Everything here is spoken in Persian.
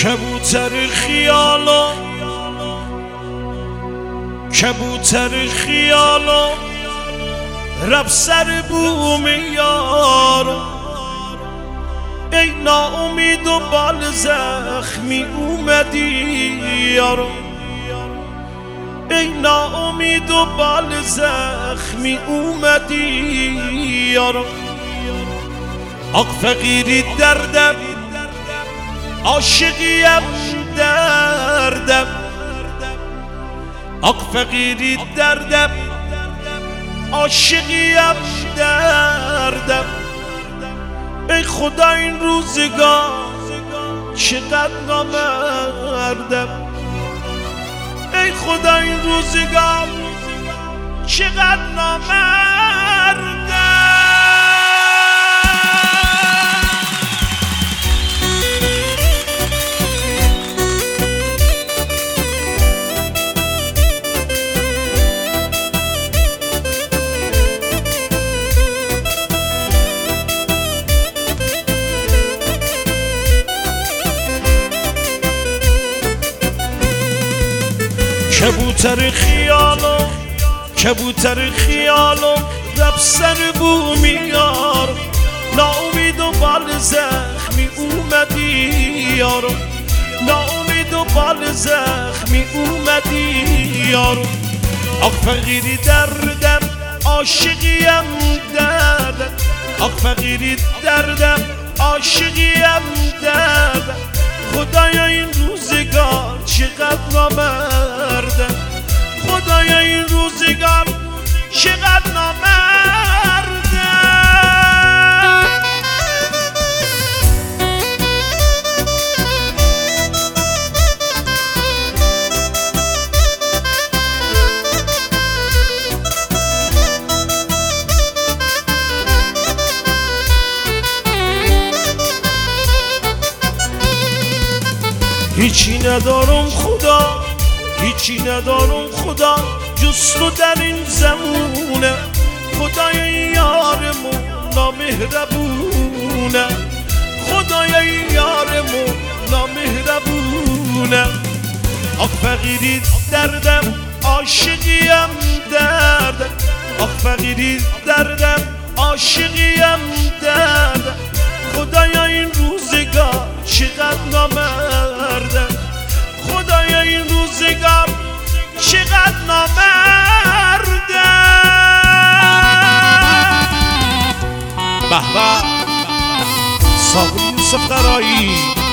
کبوتر خیالا کبوتر خیالا رفت سر بوم یارو، ای ناامید و بال زخمی اومدی یارو، ای ناامید و بال زخمی اومدی یارو. آق فقیری دردم عاشقیم دردم، آق فقیری دردم عاشقیم دردم. ای خدا این روزگار چقدر نامردم، ای خدا این روزگار چقدر نامردم. کبوتر خیالو کبوتر خیالو رفت سر بومی یارو، ناامید و بال زخمی اومدی یارو، ناامید و بال زخمی اومدی یارو. آق فقیری دردم عاشقیم دردم، آق فقیری دردم عاشقیم دردم. خدایا این روزگار چقدر نامردم، خدایا این روزگار چقدر نامردم. هیچی ندارم خدا، هیچی ندارم خدا جز تو در این زمونه. خدای یارمون نامهربونه، خدای یارمون نامهربونه. آق فقیری دردم عاشقیم دردم، آق فقیری دردم عاشقیم دردم. خدایا این روزگار چقدر نامردم، خدایا این روزگار چقدر نامردم. به به ساقی یوسف قرایی.